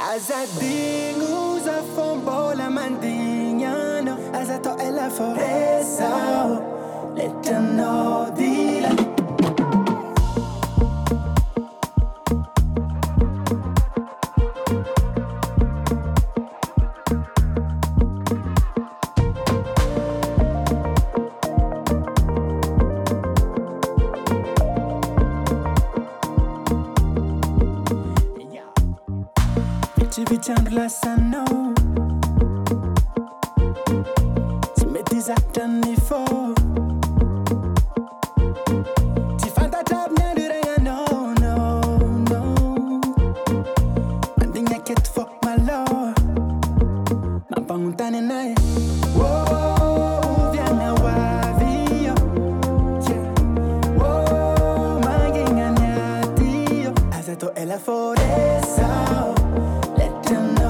Azadinho usa fombola mandinhano. Azato ela foresa. Let her know the Chandla sano Smetizatani fo Tifanta tab nyaduraya no Mandinya ket for my lord Mampanguntane nae Whoa, viana wavio Whoa, manginga nyatio Azato ela foresa Let them know